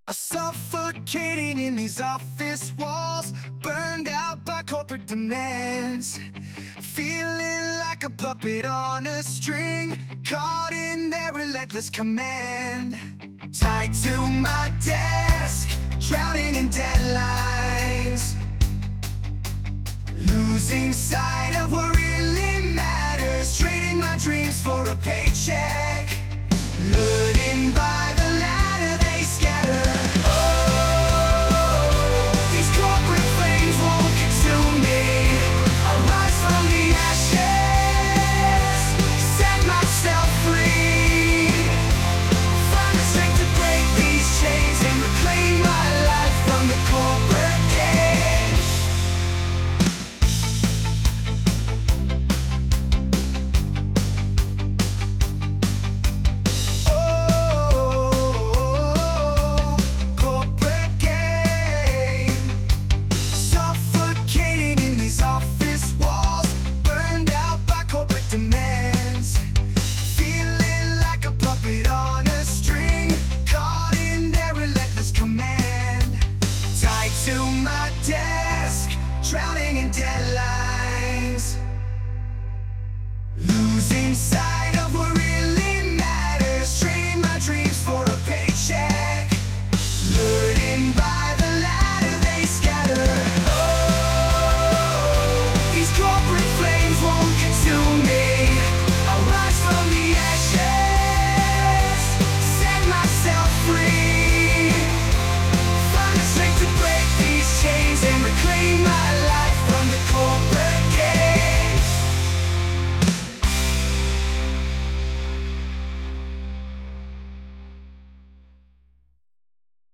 Suffocating in these office walls, burned out by corporate demands. Feeling like a puppet on a string, caught in their relentless command. Tied to my desk, drowning in deadlines, losing sight of what really matters, trading my dreams for a paycheck, learning by the